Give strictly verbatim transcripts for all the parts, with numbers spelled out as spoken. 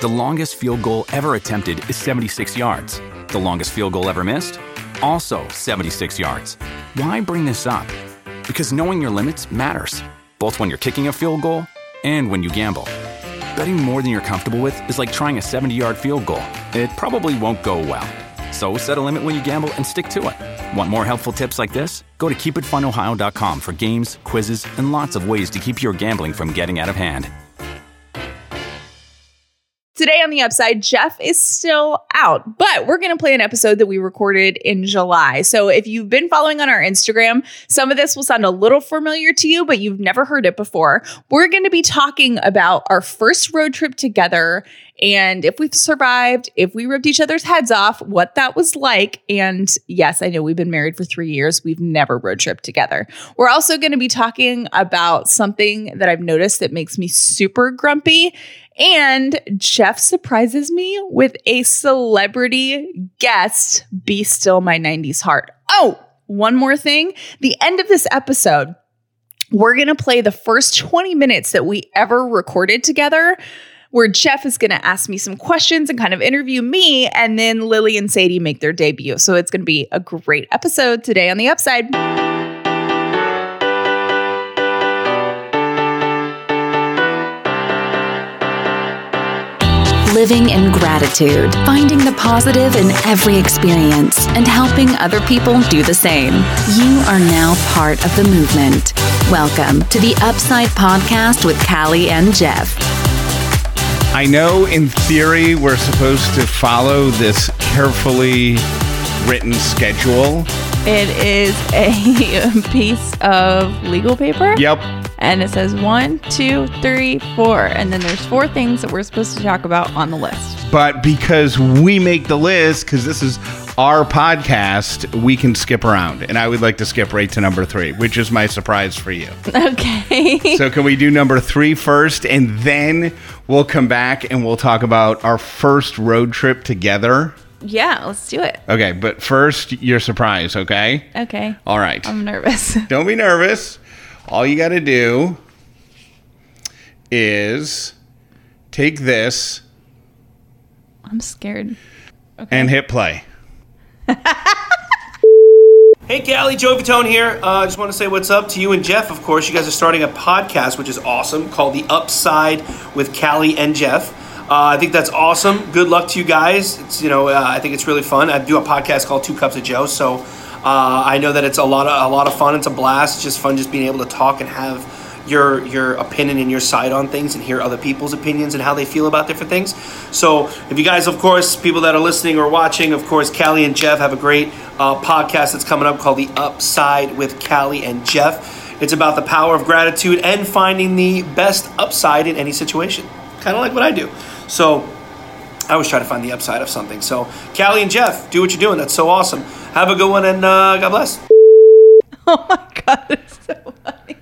The longest field goal ever attempted is seventy-six yards. The longest field goal ever missed? Also seventy-six yards. Why bring this up? Because knowing your limits matters, both when you're kicking a field goal and when you gamble. Betting more than you're comfortable with is like trying a seventy-yard field goal. It probably won't go well. So set a limit when you gamble and stick to it. Want more helpful tips like this? Go to keep it fun ohio dot com for games, quizzes, and lots of ways to keep your gambling from getting out of hand. Today on The Upside, Jeff is still out, but we're going to play an episode that we recorded in July. So if you've been following on our Instagram, some of this will sound a little familiar to you, but you've never heard it before. We're going to be talking about our first road trip together and if we've survived, if we ripped each other's heads off, what that was like. And yes, I know we've been married for three years. We've never road tripped together. We're also going to be talking about something that I've noticed that makes me super grumpy. And Jeff surprises me with a celebrity guest, Be Still My nineties Heart. Oh, one more thing. The end of this episode, we're going to play the first twenty minutes that we ever recorded together, where Jeff is going to ask me some questions and kind of interview me, and then Lily and Sadie make their debut. So it's going to be a great episode today on The Upside. Living in gratitude, finding the positive in every experience, and helping other people do the same. You are now part of the movement. Welcome to the Upside Podcast with Callie and Jeff. I know in theory we're supposed to follow this carefully written schedule. It is a piece of legal paper. Yep. And it says one, two, three, four. And then there's four things that we're supposed to talk about on the list. But because we make the list, because this is our podcast, we can skip around. And I would like to skip right to number three, which is my surprise for you. Okay. So can we do number three first? And then we'll come back and we'll talk about our first road trip together. Yeah, let's do it. Okay, but first, your surprise, okay? Okay. All right. I'm nervous. Don't be nervous. All you got to do is take this. I'm scared. Okay. And hit play. Hey, Callie, Joey Fatone here. I uh, just want to say what's up to you and Jeff, of course. You guys are starting a podcast, which is awesome, called The Upside with Callie and Jeff. Uh, I think that's awesome. Good luck to you guys. It's, you know, uh, I think it's really fun. I do a podcast called Two Cups of Joe, so uh, I know that it's a lot of a lot of fun. It's a blast. It's just fun just being able to talk and have your your opinion and your side on things and hear other people's opinions and how they feel about different things. So if you guys, of course, people that are listening or watching, of course, Callie and Jeff have a great uh, podcast that's coming up called The Upside with Callie and Jeff. It's about the power of gratitude and finding the best upside in any situation. Kind of like what I do. So I always try to find the upside of something. So Callie and Jeff, do what you're doing. That's so awesome. Have a good one, and uh, God bless. Oh my God, it's so funny.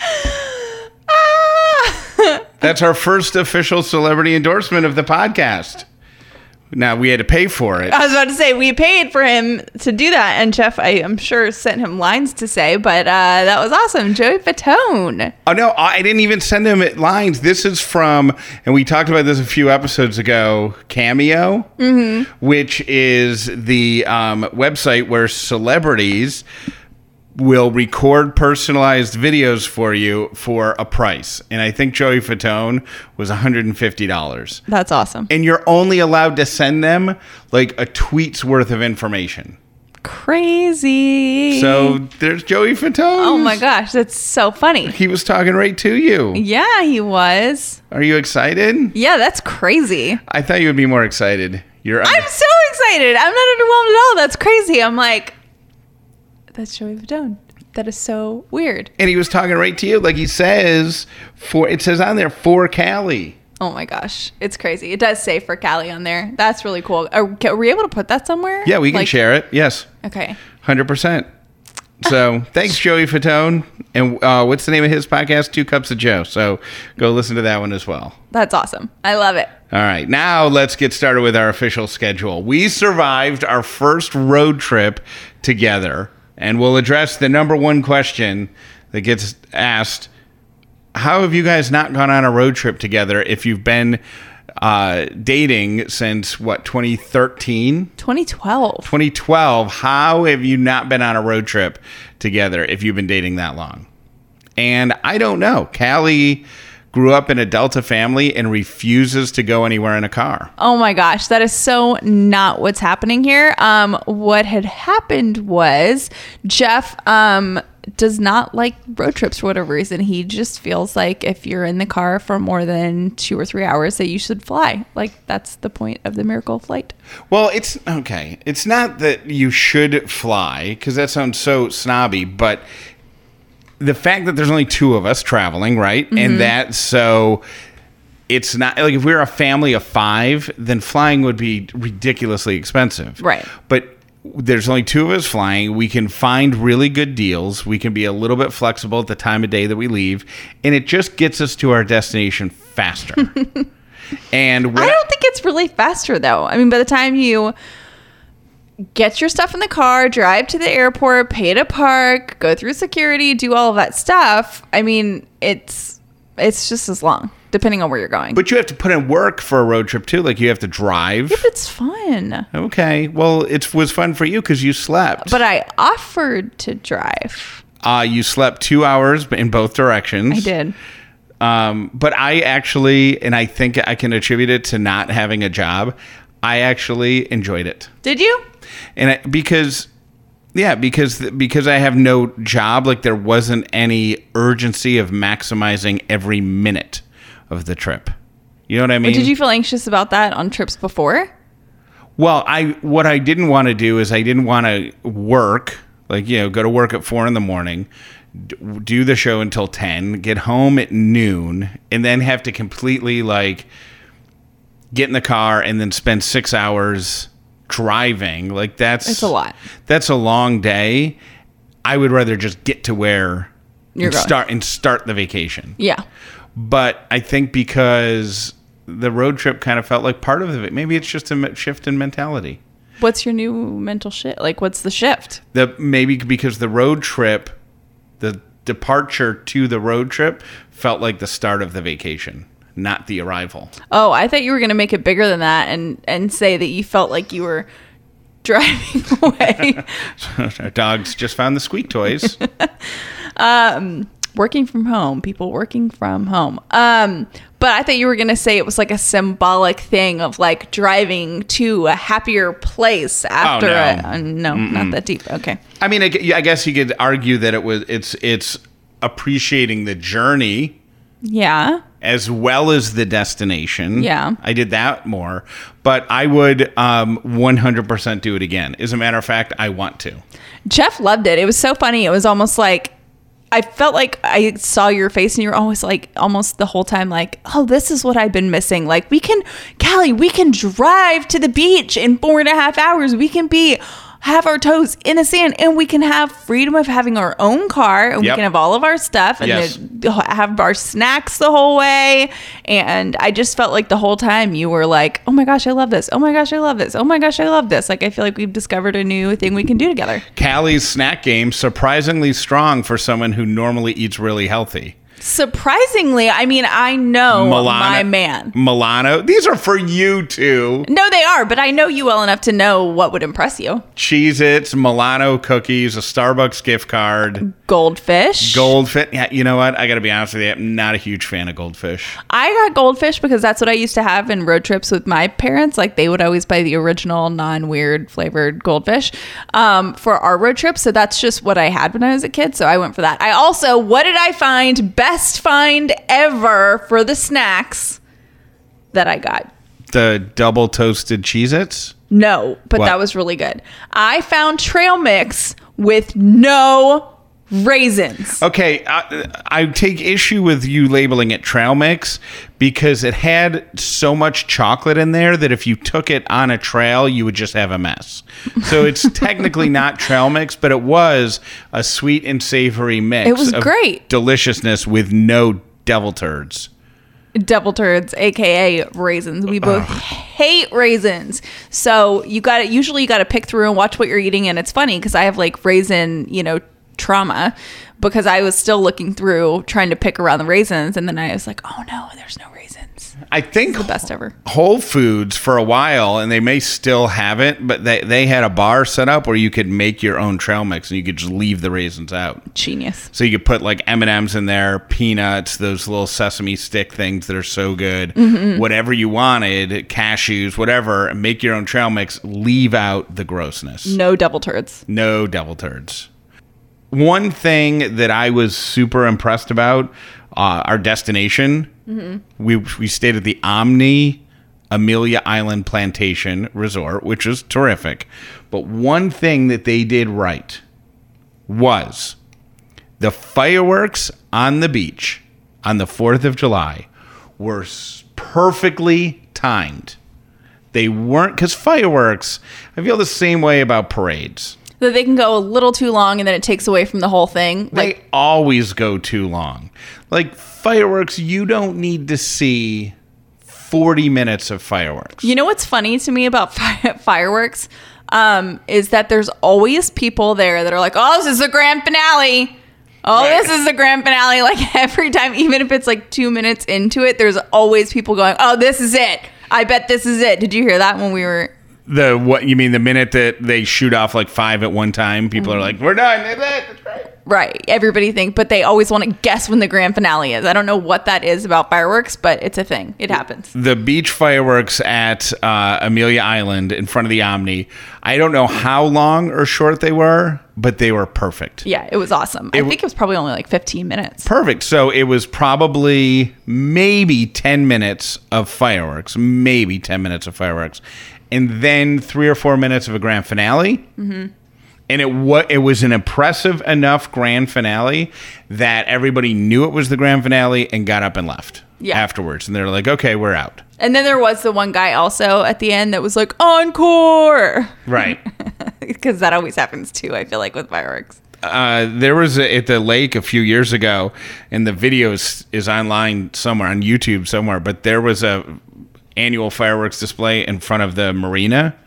Ah! That's our first official celebrity endorsement of the podcast. Now, we had to pay for it. I was about to say, we paid for him to do that. And Jeff, I am sure, sent him lines to say, but uh, that was awesome. Joey Fatone. Oh, no, I didn't even send him lines. This is from, and we talked about this a few episodes ago, Cameo, mm-hmm. which is the um, website where celebrities will record personalized videos for you for a price. And I think Joey Fatone was one hundred fifty dollars. That's awesome. And you're only allowed to send them like a tweet's worth of information. Crazy. So there's Joey Fatone. Oh my gosh, that's so funny. He was talking right to you. Yeah, he was. Are you excited? Yeah, that's crazy. I thought you would be more excited. You're I'm under- so excited. I'm not underwhelmed at all. That's crazy. I'm like, that's Joey Fatone. That is so weird. And he was talking right to you. Like he says, for it says on there, for Callie. Oh my gosh. It's crazy. It does say for Callie on there. That's really cool. Are, are we able to put that somewhere? Yeah, we can like, share it. Yes. Okay. one hundred percent. So thanks, Joey Fatone. And uh, what's the name of his podcast? Two Cups of Joe. So go listen to that one as well. That's awesome. I love it. All right. Now let's get started with our official schedule. We survived our first road trip together. And we'll address the number one question that gets asked. How have you guys not gone on a road trip together if you've been uh, dating since what, twenty thirteen? twenty twelve. twenty twelve. How have you not been on a road trip together if you've been dating that long? And I don't know. Callie grew up in a Delta family and refuses to go anywhere in a car. Oh my gosh, that is so not what's happening here. Um, what had happened was Jeff um, does not like road trips for whatever reason. He just feels like if you're in the car for more than two or three hours that you should fly. Like, that's the point of the miracle flight. Well, it's okay. It's not that you should fly, because that sounds so snobby, but the fact that there's only two of us traveling, right? Mm-hmm. And that, so it's not like if we were a family of five, then flying would be ridiculously expensive. Right. But there's only two of us flying. We can find really good deals. We can be a little bit flexible at the time of day that we leave. And it just gets us to our destination faster. And I don't think it's really faster, though. I mean, by the time you get your stuff in the car, drive to the airport, pay to park, go through security, do all of that stuff, I mean, it's it's just as long, depending on where you're going. But you have to put in work for a road trip, too. Like, you have to drive. Yeah, but it's fun. Okay. Well, it was fun for you because you slept. But I offered to drive. Uh, you slept two hours in both directions. I did. Um, but I actually, and I think I can attribute it to not having a job, I actually enjoyed it. Did you? And I, because, yeah, because because I have no job, like there wasn't any urgency of maximizing every minute of the trip. You know what I mean? But did you feel anxious about that on trips before? Well, I what I didn't want to do is I didn't want to work, like, you know, go to work at four in the morning, do the show until ten, get home at noon, and then have to completely, like, get in the car and then spend six hours driving. Like, that's it's a lot. That's a long day. I would rather just get to where you're and going. start and start the vacation. Yeah. But I think because the road trip kind of felt like part of it. Maybe it's just a shift in mentality. What's your new mental shift? Like, what's the shift? The maybe because the road trip, the departure to the road trip felt like the start of the vacation, not the arrival. Oh, I thought you were going to make it bigger than that and, and say that you felt like you were driving away. Our dogs just found the squeak toys. um, working from home, people working from home. Um, but I thought you were going to say it was like a symbolic thing of like driving to a happier place after. Oh, no, a, uh, no not that deep. Okay. I mean, I, I guess you could argue that it was it's it's appreciating the journey. Yeah. As well as the destination. Yeah. I did that more. But I would um, one hundred percent do it again. As a matter of fact, I want to. Jeff loved it. It was so funny. It was almost like, I felt like I saw your face and you were always like, almost the whole time like, oh, this is what I've been missing. Like, we can, Callie, we can drive to the beach in four and a half hours. We can be... have our toes in the sand, and we can have freedom of having our own car, and yep. we can have all of our stuff and yes. the, have our snacks the whole way. And I just felt like the whole time you were like, oh my gosh, I love this. Oh my gosh, I love this. Oh my gosh, I love this. Like, I feel like we've discovered a new thing we can do together. Callie's snack game, surprisingly strong for someone who normally eats really healthy. Surprisingly, I mean, I know Milano, my man. Milano. These are for you two. No, they are, but I know you well enough to know what would impress you. Cheez-Its, Milano cookies, a Starbucks gift card. Goldfish. Goldfish. Yeah, you know what? I got to be honest with you. I'm not a huge fan of Goldfish. I got Goldfish because that's what I used to have in road trips with my parents. Like, they would always buy the original non-weird flavored Goldfish um, for our road trips. So that's just what I had when I was a kid. So I went for that. I also, what did I find? Best find ever for the snacks that I got. The double toasted Cheez-Its? No, but what? That was really good. I found trail mix with no raisins. Okay, I, I take issue with you labeling it trail mix because it had so much chocolate in there that if you took it on a trail, you would just have a mess. So it's technically not trail mix, but it was a sweet and savory mix. It was of great. Deliciousness with no devil turds. Devil turds, aka raisins. We both Ugh. hate raisins. So you got to usually you got to pick through and watch what you're eating, and it's funny because I have like raisin, you know, trauma because I was still looking through trying to pick around the raisins, and then I was like, oh no, there's no raisins. I think the best ever. Whole Foods for a while, and they may still have it, but they, they had a bar set up where you could make your own trail mix and you could just leave the raisins out. Genius. So you could put like M and M's in there, peanuts, those little sesame stick things that are so good, Mm-hmm. whatever you wanted, cashews, whatever, and make your own trail mix, leave out the grossness. No double turds. No devil turds. One thing that I was super impressed about, uh, our destination, mm-hmm. we we stayed at the Omni Amelia Island Plantation Resort, which is terrific. But one thing that they did right was the fireworks on the beach on the fourth of July were s- perfectly timed. They weren't, because fireworks, I feel the same way about parades. That they can go a little too long and then it takes away from the whole thing. Like, They always go too long. Like fireworks, you don't need to see forty minutes of fireworks. you know what's funny to me about fi- fireworks um, is that there's always people there that are like, oh, this is the grand finale. Oh, Right. this is the grand finale. Like every time, even if it's like two minutes into it, there's always people going, oh, this is it. I bet this is it. Did you hear that when we were... The what you mean? The minute that they shoot off like five at one time, people Mm-hmm. are like, "We're done." That's it. That's great. Right. Everybody think, but they always want to guess when the grand finale is. I don't know what that is about fireworks, but it's a thing. It happens. The beach fireworks at uh, Amelia Island in front of the Omni. I don't know how long or short they were, but they were perfect. Yeah, it was awesome. I w- think it was probably only like fifteen minutes. Perfect. So it was probably maybe ten minutes of fireworks, maybe ten minutes of fireworks, and then three or four minutes of a grand finale. Mm-hmm. And it wa- it was an impressive enough grand finale that everybody knew it was the grand finale and got up and left Yeah. afterwards. And they're like, okay, we're out. And then there was the one guy also at the end that was like, encore! Right. Because that always happens too, I feel like, with fireworks. Uh, there was a, at the lake a few years ago, and the video is, is online somewhere on YouTube somewhere, but there was a annual fireworks display in front of the marina,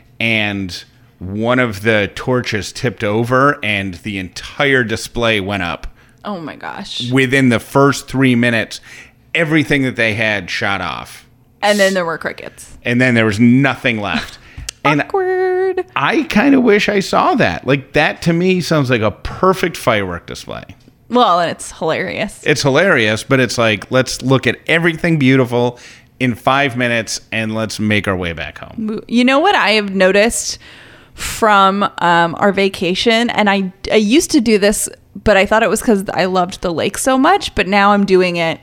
and one of the torches tipped over and the entire display went up. Oh my gosh. Within the first three minutes, everything that they had shot off. And then there were crickets. And then there was nothing left. And Awkward. I kind of wish I saw that. Like, that to me sounds like a perfect firework display. Well, and it's hilarious. It's hilarious, but it's like, let's look at everything beautiful in five minutes and let's make our way back home. You know what I have noticed from um, our vacation, and I, I used to do this, but I thought it was because I loved the lake so much, but now I'm doing it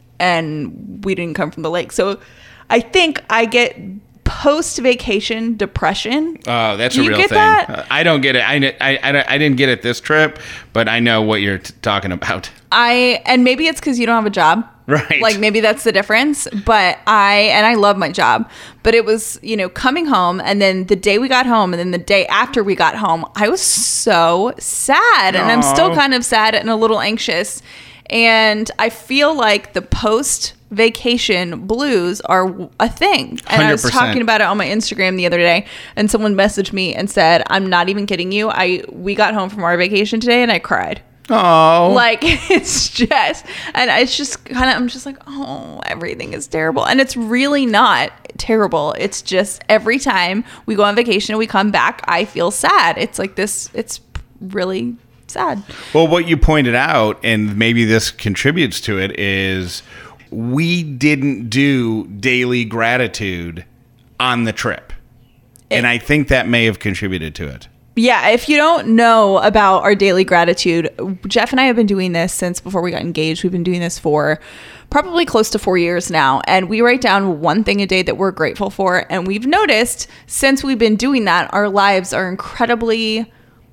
and we didn't come from the lake. So I think I get post-vacation depression. Oh, that's Do a you real get thing. that? Uh, I don't get it. I, I, I, I didn't get it this trip, but I know what you're t- talking about. I and maybe it's because you don't have a job. Right. Like maybe that's the difference. But I and I love my job. But it was, you know, coming home and then the day we got home and then the day after we got home, I was so sad. And I'm still Aw. kind of sad and a little anxious. And I feel like the post vacation blues are a thing. And I was one hundred percent. talking about it on my Instagram the other day, and someone messaged me and said, I'm not even kidding you. I we got home from our vacation today and I cried. Oh, Like, it's just, and it's just kind of, I'm just like, oh, everything is terrible. And it's really not terrible. It's just every time we go on vacation and we come back, I feel sad. It's like this, it's really sad. well, what you pointed out, and maybe this contributes to it, is we didn't do daily gratitude on the trip. And I think that may have contributed to it. Yeah, if you don't know about our daily gratitude, Jeff and I have been doing this since before we got engaged. We've been doing this for probably close to four years now. And we write down one thing a day that we're grateful for. And we've noticed since we've been doing that, our lives are incredibly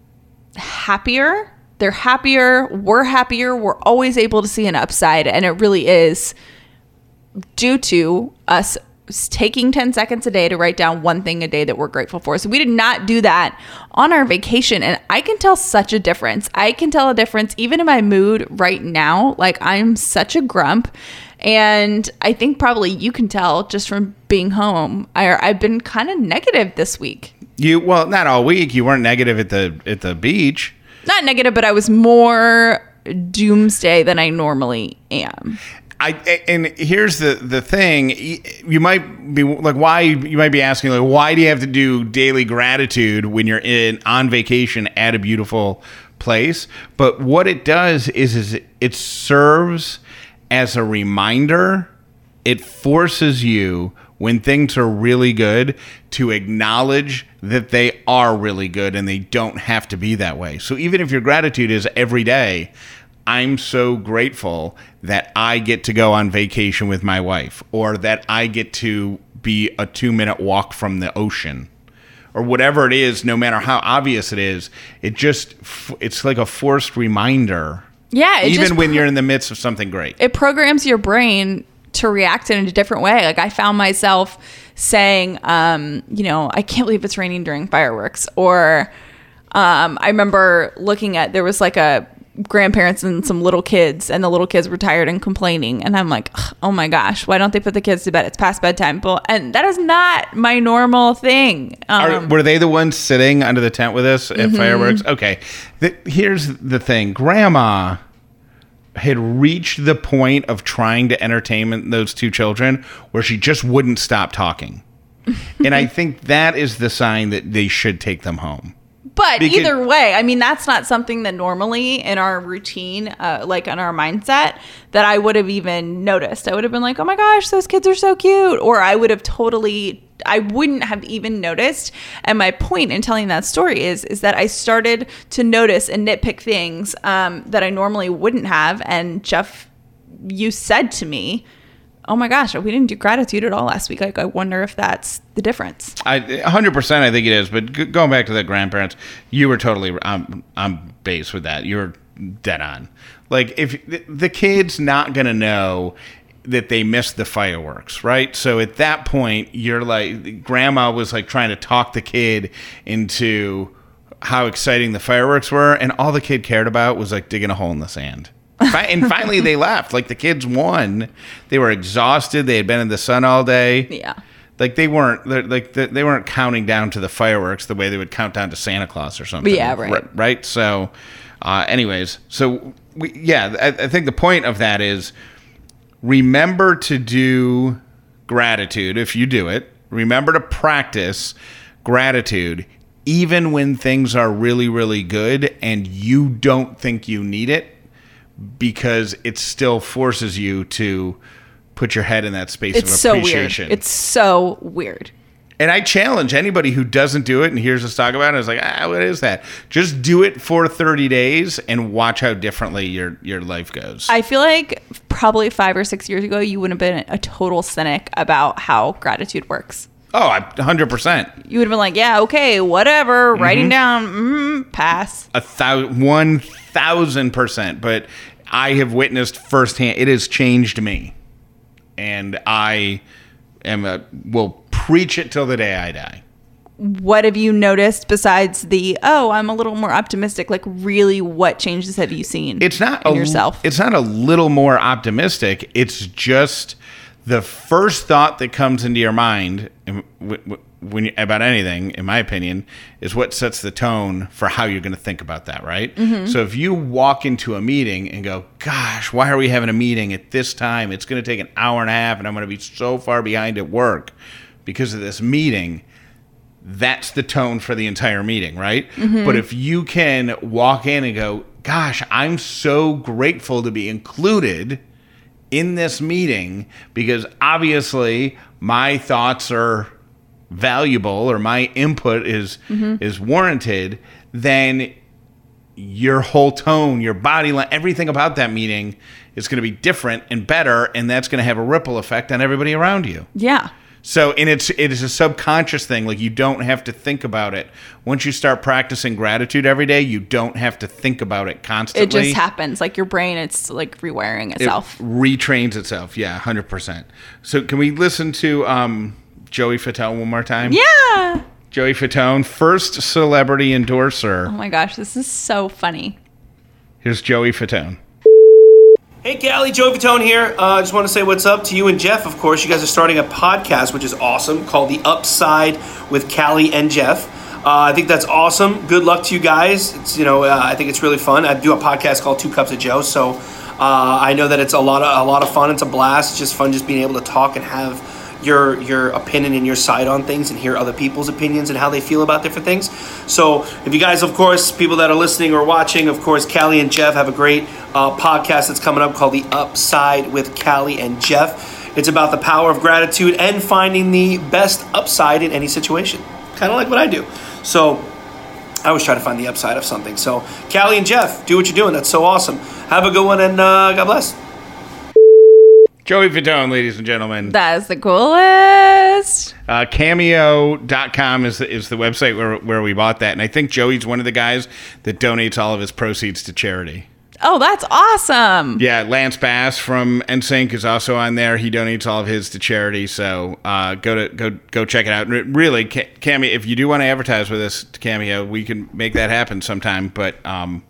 happier. They're happier. We're happier. We're always able to see an upside. And it really is due to us taking ten seconds a day to write down one thing a day that we're grateful for. So we did not do that on our vacation. And I can tell such a difference. I can tell a difference even in my mood right now. Like, I'm such a grump. And I think probably you can tell just from being home. I, I've been kind of negative this week. You well, not all week. You weren't negative at the at the beach. Not negative, but I was more doomsday than I normally am. I and here's the the thing. You might be like, why? You might be asking, like, why do you have to do daily gratitude when you're in on vacation at a beautiful place? But what it does is, is it serves as a reminder. It forces you, when things are really good, to acknowledge that they are really good and they don't have to be that way. So even if your gratitude is every day, I'm so grateful that I get to go on vacation with my wife, or that I get to be a two-minute walk from the ocean, or whatever it is, no matter how obvious it is. It just, it's like a forced reminder. Yeah. It even just when pro- you're in the midst of something great. It programs your brain to react in a different way. Like I found myself saying, um, you know, I can't believe it's raining during fireworks. Or um, I remember looking at, there was like a grandparents and some little kids, and the little kids were tired and complaining. And I'm like, oh my gosh, why don't they put the kids to bed? It's past bedtime. And that is not my normal thing. Um, Are, were they the ones sitting under the tent with us at mm-hmm. fireworks? Okay. The, here's the thing. Grandma had reached the point of trying to entertain those two children where she just wouldn't stop talking. And I think that is the sign that they should take them home. But Because, either way, I mean, that's not something that normally in our routine, uh, like in our mindset, that I would have even noticed. I would have been like, oh my gosh, those kids are so cute. Or I would have totally, I wouldn't have even noticed. And my point in telling that story is, is that I started to notice and nitpick things um, that I normally wouldn't have. And Jeff, you said to me, oh my gosh, we didn't do gratitude at all last week. Like, I wonder if that's the difference. I, one hundred percent I think it is. But g- going back to the grandparents, you were totally on, on base with that. You were dead on. Like, if the, the kid's not going to know that they missed the fireworks, right? So at that point, you're like, grandma was like trying to talk the kid into how exciting the fireworks were. And all the kid cared about was like digging a hole in the sand. And finally they left. Like, the kids won. They were exhausted. They had been in the sun all day. Yeah. Like, they weren't like they weren't counting down to the fireworks the way they would count down to Santa Claus or something. Yeah, right. R- right. So, uh, anyways, so we, yeah, I, I think the point of that is, remember to do gratitude. If you do it, remember to practice gratitude, even when things are really, really good and you don't think you need it, because it still forces you to put your head in that space It's of so appreciation. weird. It's so weird. And I challenge anybody who doesn't do it and hears us talk about it, is like, ah, what is that? Just do it for thirty days and watch how differently your, your life goes. I feel like probably five or six years ago, you would have been a total cynic about how gratitude works. Oh, one hundred percent. You would have been like, yeah, okay, whatever, mm-hmm. writing down, mm, pass. A thousand, one thousand percent. But I have witnessed firsthand, it has changed me. And I am a, will preach it till the day I die. What have you noticed besides the, oh, I'm a little more optimistic? Like, really, what changes have you seen it's not in a, yourself? It's not a little more optimistic. It's just the first thought that comes into your mind when you, about anything, in my opinion, is what sets the tone for how you're going to think about that, right? Mm-hmm. So if you walk into a meeting and go, gosh, why are we having a meeting at this time? It's going to take an hour and a half and I'm going to be so far behind at work because of this meeting. That's the tone for the entire meeting, right? Mm-hmm. But if you can walk in and go, gosh, I'm so grateful to be included in this meeting because obviously my thoughts are valuable or my input is mm-hmm. is warranted, then your whole tone, your body line, everything about that meeting is going to be different and better, and that's going to have a ripple effect on everybody around you. Yeah. So, and it's it is a subconscious thing. Like, you don't have to think about it. Once you start practicing gratitude every day, you don't have to think about it constantly. It just happens. Like, your brain, it's like rewiring itself. It retrains itself. Yeah, one hundred percent. So can we listen to um, Joey Fatone one more time? Yeah. Joey Fatone, first celebrity endorser. Oh my gosh, this is so funny. Here's Joey Fatone. Hey, Callie, Joey Fatone here. I uh, just want to say what's up to you and Jeff, of course. You guys are starting a podcast, which is awesome, called The Upside with Callie and Jeff. Uh, I think that's awesome. Good luck to you guys. It's, you know, uh, I think it's really fun. I do a podcast called Two Cups of Joe, so Uh, I know that it's a lot of a lot of fun. It's a blast. It's just fun just being able to talk and have your your opinion and your side on things and hear other people's opinions and how they feel about different things. So if you guys, of course, people that are listening or watching, of course, Callie and Jeff have a great uh, podcast that's coming up called The Upside with Callie and Jeff. It's about the power of gratitude and finding the best upside in any situation. Kind of like what I do. So I always try to find the upside of something. So Callie and Jeff, do what you're doing. That's so awesome. Have a good one, and uh, God bless. Joey Fatone, ladies and gentlemen. That is the coolest. Uh, Cameo dot com is the, is the website where, where we bought that. And I think Joey's one of the guys that donates all of his proceeds to charity. Oh, that's awesome. Yeah, Lance Bass from N Sync is also on there. He donates all of his to charity. So uh, go to go go check it out. Really, Cameo, if you do want to advertise with us to Cameo, we can make that happen sometime. But um,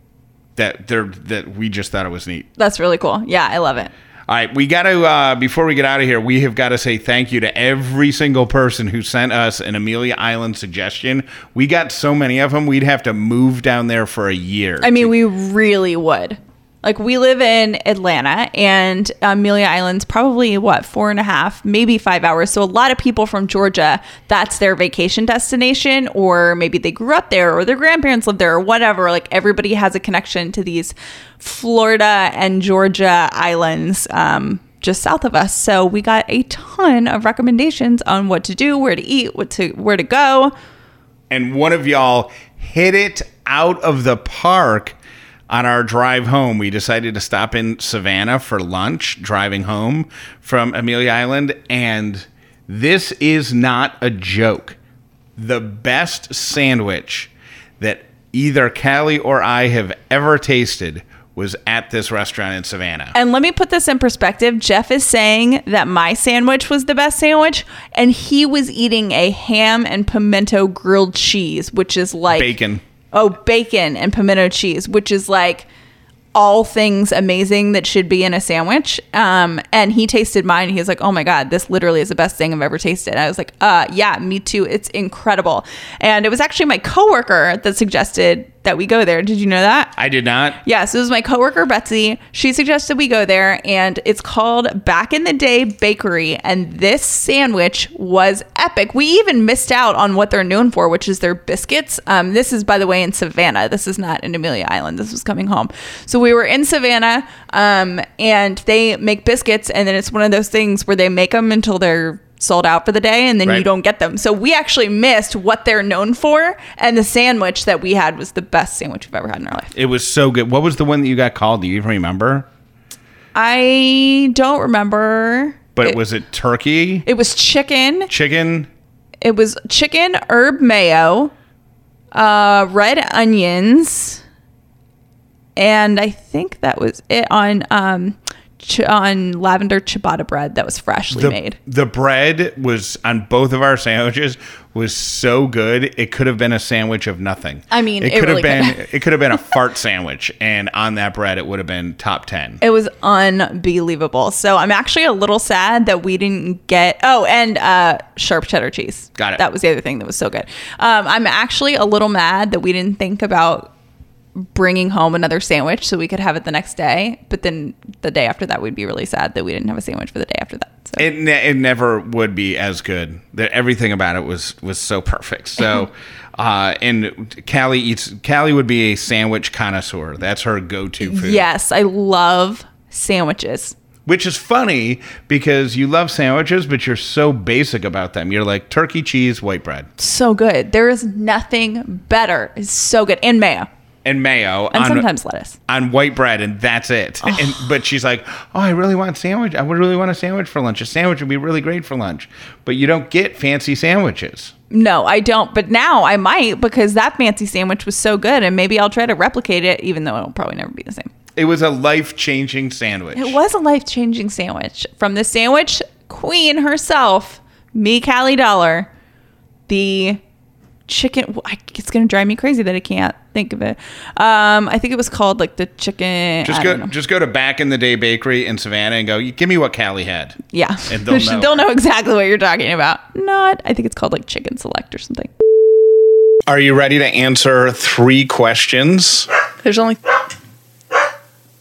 that they're, that we just thought it was neat. That's really cool. Yeah, I love it. All right, we got to, uh, before we get out of here, we have got to say thank you to every single person who sent us an Amelia Island suggestion. We got so many of them, we'd have to move down there for a year. I mean, we really would. Like, we live in Atlanta, and Amelia Island's probably, what, four and a half, maybe five hours. So a lot of people from Georgia, that's their vacation destination, or maybe they grew up there, or their grandparents lived there, or whatever. Like, everybody has a connection to these Florida and Georgia islands um, just south of us. So we got a ton of recommendations on what to do, where to eat, what to where to go. And one of y'all hit it out of the park. On our drive home, we decided to stop in Savannah for lunch, driving home from Amelia Island. And this is not a joke. The best sandwich that either Callie or I have ever tasted was at this restaurant in Savannah. And let me put this in perspective. Jeff is saying that my sandwich was the best sandwich, and he was eating a ham and pimento grilled cheese, which is like... Bacon. Oh, bacon and pimento cheese, which is like all things amazing that should be in a sandwich. Um, and he tasted mine. And he was like, oh my God, this literally is the best thing I've ever tasted. And I was like, uh, yeah, me too. It's incredible. And it was actually my coworker that suggested that we go there. Did you know that? I did not. Yeah, so it was my coworker, Betsy. She suggested we go there, and it's called Back in the Day Bakery. And this sandwich was epic. We even missed out on what they're known for, which is their biscuits. Um, this is, by the way, in Savannah. This is not in Amelia Island. This was coming home. So we were in Savannah, um, and they make biscuits, and then it's one of those things where they make them until they're sold out for the day, and then right. you don't get them. So we actually missed what they're known for, and the sandwich that we had was the best sandwich we've ever had in our life. It was so good. What was the one that you got called? Do you even remember? I don't remember. But it, was it turkey? It was chicken. Chicken? It was chicken, herb mayo, uh, red onions, and I think that was it on... Um, Ch- on lavender ciabatta bread that was freshly the, made. The bread was on both of our sandwiches was so good. It could have been a sandwich of nothing. I mean, it, it could really have been. could. It could have been a fart sandwich, and on that bread, it would have been top ten. It was unbelievable. So I'm actually a little sad that we didn't get. Oh, and uh, sharp cheddar cheese. Got it. That was the other thing that was so good. Um, I'm actually a little mad that we didn't think about bringing home another sandwich so we could have it the next day, but then the day after that we'd be really sad that we didn't have a sandwich for the day after that. So. It ne- it never would be as good. That everything about it was was so perfect. So, uh, and Callie eats. Callie would be a sandwich connoisseur. That's her go-to food. Yes, I love sandwiches. Which is funny because you love sandwiches, but you're so basic about them. You're like turkey, cheese, white bread. So good. There is nothing better. It's so good. And mayo. And mayo and on, sometimes lettuce on white bread, and that's it. Oh. And but she's like, "Oh, I really want a sandwich. I would really want a sandwich for lunch. A sandwich would be really great for lunch." But you don't get fancy sandwiches. No, I don't. But now I might, because that fancy sandwich was so good, and maybe I'll try to replicate it, even though it'll probably never be the same. It was a life-changing sandwich. It was a life-changing sandwich from the sandwich queen herself, me, Callie Dollar, the chicken. It's going to drive me crazy that I can't think of it. Um, I think it was called like the chicken. Just I go, don't know. just go to Back in the Day Bakery in Savannah and go, give me what Callie had. Yeah. And they'll know. They'll know exactly what you're talking about. Not, I think it's called like Chicken Select or something. Are you ready to answer three questions? There's only...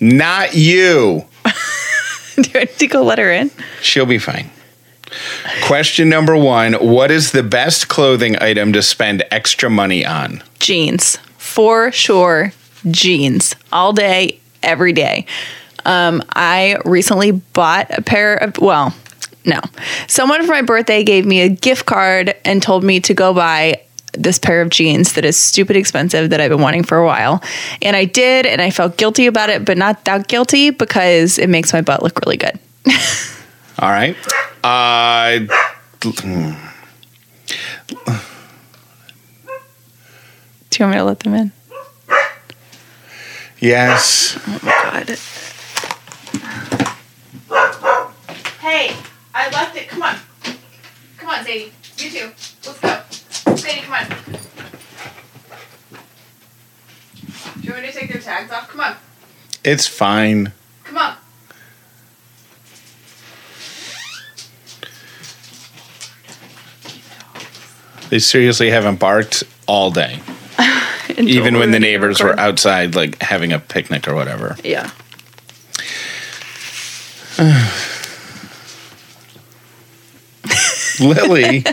Not you. Do I need to go let her in? She'll be fine. Question number one. What is the best clothing item to spend extra money on? Jeans. For sure. Jeans. All day, every day. Um, I recently bought a pair of, well, no. Someone for my birthday gave me a gift card and told me to go buy this pair of jeans that is stupid expensive that I've been wanting for a while. And I did, and I felt guilty about it, but not that guilty because it makes my butt look really good. All right. Uh, hmm. Do you want me to let them in? Yes. Oh my God. Hey, I left it. Come on. Come on, Sadie. You too. Let's go. Sadie, come on. Do you want me to take their tags off? Come on. It's fine. Come on. They seriously haven't barked all day. Even when the neighbors were outside, like, having a picnic or whatever. Yeah. Lily,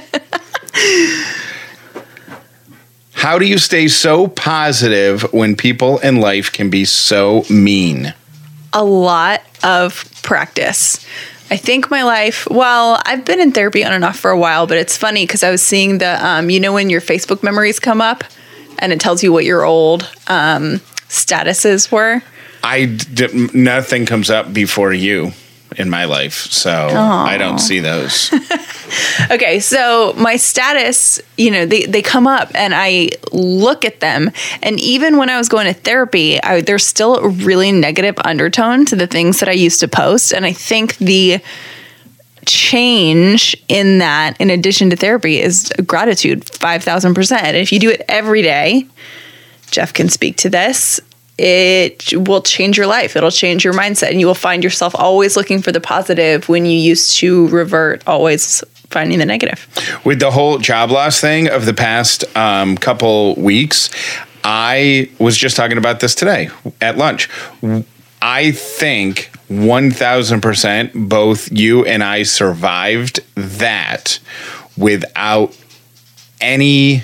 how do you stay so positive when people in life can be so mean? A lot of practice. I think my life, well, I've been in therapy on and off for a while, but it's funny because I was seeing the, um, you know, when your Facebook memories come up and it tells you what your old um, statuses were? I d- nothing comes up before you in my life, so Aww. I don't see those. Okay, so my status, you know, they, they come up and I look at them. And even when I was going to therapy, I, there's still a really negative undertone to the things that I used to post. And I think the change in that, in addition to therapy, is gratitude, five thousand percent. And if you do it every day, Jeff can speak to this, it will change your life. It'll change your mindset. And you will find yourself always looking for the positive when you used to revert always finding the negative. With the whole job loss thing of the past um, couple weeks, I was just talking about this today at lunch. I think one thousand percent both you and I survived that without any...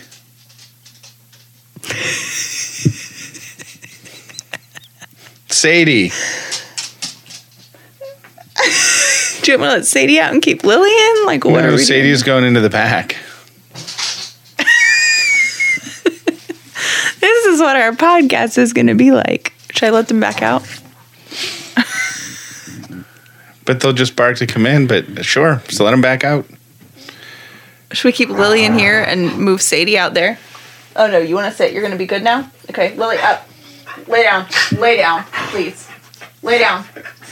Sadie. Do you want to let Sadie out and keep Lily in? Like, what no, are we Sadie's doing? going into the back. This is what our podcast is going to be like. Should I let them back out? But they'll just bark to come in, but sure. So let them back out. Should we keep Lily in here and move Sadie out there? Oh, no. You want to sit? You're going to be good now? Okay. Lily, up. Lay down. Lay down, please. Lay down.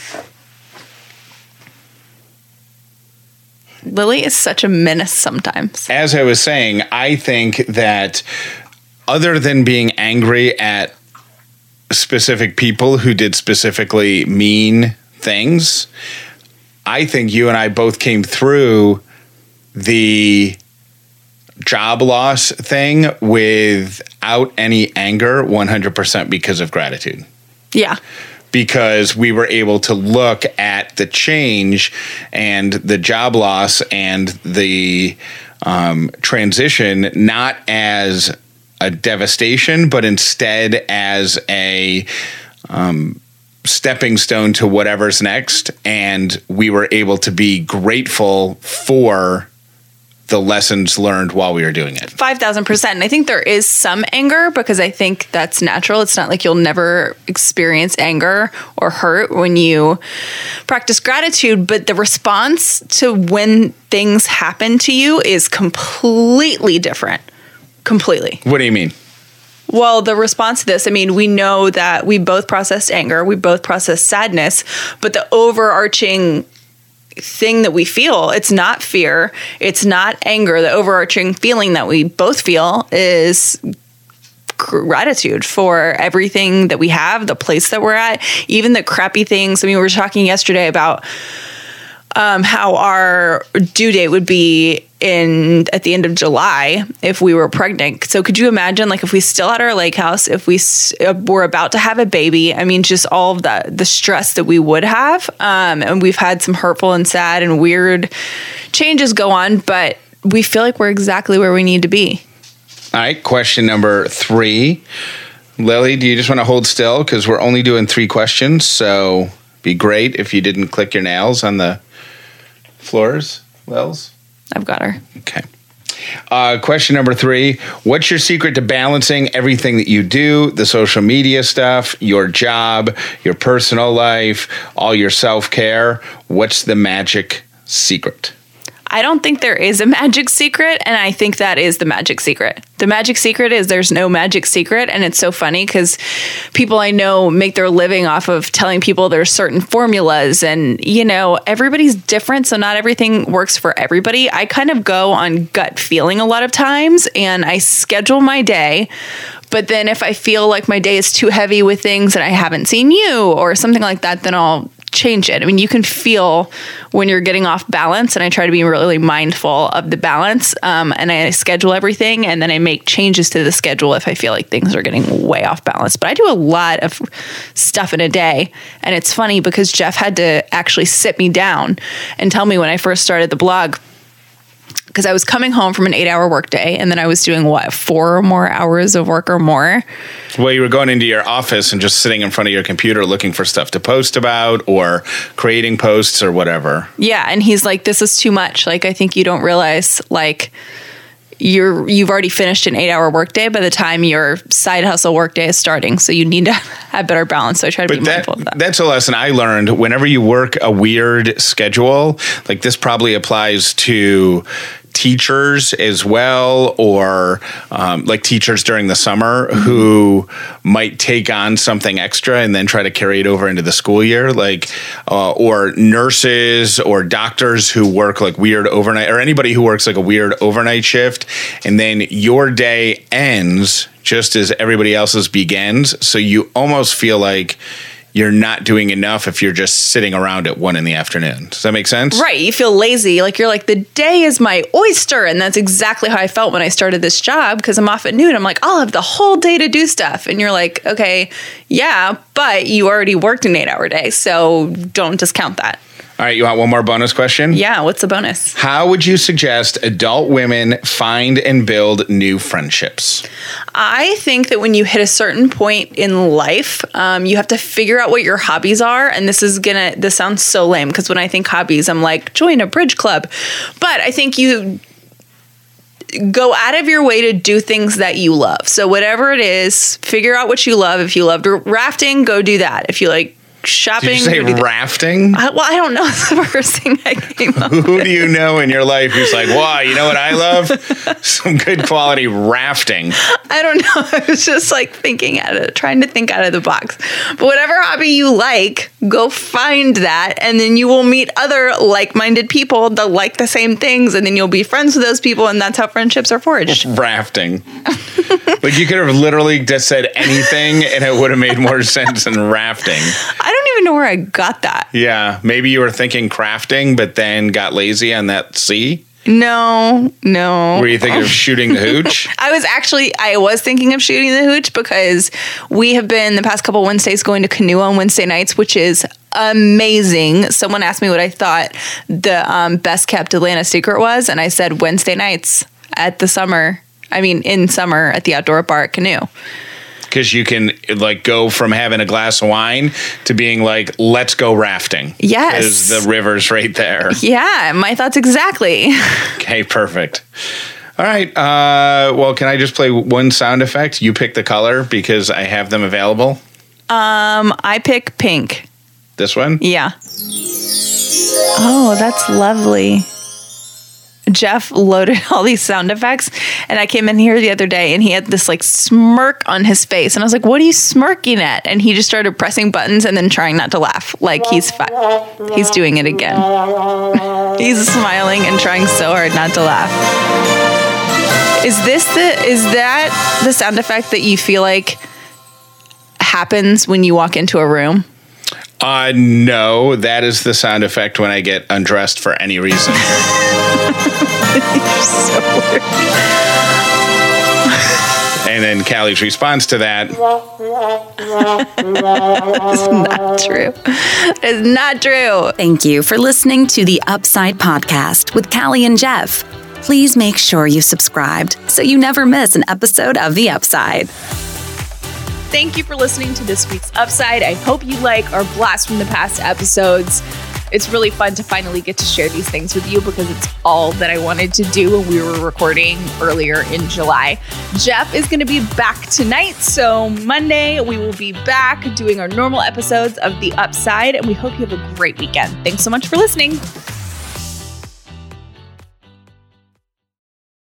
Lily is such a menace sometimes. As I was saying, I think that other than being angry at specific people who did specifically mean things, I think you and I both came through the job loss thing without any anger, one hundred percent because of gratitude. Yeah. Because we were able to look at the change and the job loss and the um, transition not as a devastation, but instead as a um, stepping stone to whatever's next. And we were able to be grateful for the lessons learned while we were doing it. five thousand percent. And I think there is some anger because I think that's natural. It's not like you'll never experience anger or hurt when you practice gratitude, but the response to when things happen to you is completely different. Completely. What do you mean? Well, the response to this, I mean, we know that we both processed anger, we both processed sadness, but the overarching thing that we feel, it's not fear, it's not anger. The overarching feeling that we both feel is gratitude for everything that we have, the place that we're at, even the crappy things. I mean, we were talking yesterday about um, how our due date would be in at the end of July if we were pregnant. So could you imagine, like, if we still had our lake house, if we s- were about to have a baby? I mean, just all of the the stress that we would have. Um, and we've had some hurtful and sad and weird changes go on, but we feel like we're exactly where we need to be. All right, question number three. Lily, do you just want to hold still? Because we're only doing three questions, so it'd be great if you didn't click your nails on the floors, Lils. I've got her. Okay. Uh, question number three. What's your secret to balancing everything that you do, the social media stuff, your job, your personal life, all your self-care? What's the magic secret? I don't think there is a magic secret, and I think that is the magic secret. The magic secret is there's no magic secret, and it's so funny because people I know make their living off of telling people there's certain formulas, and, you know, everybody's different, so not everything works for everybody. I kind of go on gut feeling a lot of times, and I schedule my day. But then if I feel like my day is too heavy with things and I haven't seen you or something like that, then I'll change it. I mean, you can feel when you're getting off balance, and I try to be really mindful of the balance. Um, and I schedule everything, and then I make changes to the schedule if I feel like things are getting way off balance. But I do a lot of stuff in a day, and it's funny because Jeff had to actually sit me down and tell me when I first started the blog, because I was coming home from an eight-hour workday, and then I was doing, what, four or more hours of work or more? Well, you were going into your office and just sitting in front of your computer looking for stuff to post about or creating posts or whatever. Yeah, and he's like, this is too much. Like, I think you don't realize, like, you're, you've already finished an eight-hour workday by the time your side hustle workday is starting, so you need to have better balance. So I try to But be that, mindful of that. That's a lesson I learned. Whenever you work a weird schedule, like this probably applies to teachers as well, or um, like teachers during the summer mm-hmm. who might take on something extra and then try to carry it over into the school year, like uh, or nurses or doctors who work like weird overnight, or anybody who works like a weird overnight shift, and then your day ends just as everybody else's begins, so you almost feel like you're not doing enough if you're just sitting around at one in the afternoon. Does that make sense? Right. You feel lazy. Like you're like, the day is my oyster. And that's exactly how I felt when I started this job, because I'm off at noon. I'm like, I'll have the whole day to do stuff. And you're like, okay, yeah, but you already worked an eight hour day. So don't discount that. All right. You want one more bonus question? Yeah. What's the bonus? How would you suggest adult women find and build new friendships? I think that when you hit a certain point in life, um, you have to figure out what your hobbies are. And this is gonna, this sounds so lame, because when I think hobbies, I'm like, join a bridge club. But I think you go out of your way to do things that you love. So whatever it is, figure out what you love. If you loved rafting, go do that. If you like shopping. Did you say do rafting? I, well, I don't know. It's the first thing that came up. Who do you know in your life who's like, wow, you know what I love? Some good quality rafting. I don't know. I was just like thinking out of, trying to think out of the box. But whatever hobby you like, go find that, and then you will meet other like-minded people that like the same things, and then you'll be friends with those people, and that's how friendships are forged. Rafting. Like you could have literally just said anything, and it would have made more sense than rafting. I don't even know where I got that. Yeah, maybe you were thinking crafting, but then got lazy on that C. No, no. Were you thinking of shooting the hooch? I was actually, I was thinking of shooting the hooch, because we have been the past couple Wednesdays going to canoe on Wednesday nights, which is amazing. Someone asked me what I thought the um, best kept Atlanta secret was, and I said Wednesday nights at the summer, I mean in summer at the outdoor bar at Canoe. Because you can like go from having a glass of wine to being like, let's go rafting. Yes. Because the river's right there. Yeah, my thoughts exactly. Okay, perfect. All right. Uh, well, can I just play one sound effect? You pick the color because I have them available. Um, I pick pink. This one? Yeah. Oh, that's lovely. Jeff loaded all these sound effects, and I came in here the other day and he had this like smirk on his face, and I was like, what are you smirking at? And he just started pressing buttons and then trying not to laugh, like he's fi- he's doing it again. He's smiling and trying so hard not to laugh. Is this the is that the sound effect that you feel like happens when you walk into a room? Uh, no, that is the sound effect when I get undressed for any reason. You're so weird. And then Callie's response to that. It's not true. It's not true. Thank you for listening to the Upside Podcast with Callie and Jeff. Please make sure you subscribed so you never miss an episode of The Upside. Thank you for listening to this week's Upside. I hope you like our blast from the past episodes. It's really fun to finally get to share these things with you because it's all that I wanted to do when we were recording earlier in July. Jeff is going to be back tonight, so Monday we will be back doing our normal episodes of The Upside, and we hope you have a great weekend. Thanks so much for listening.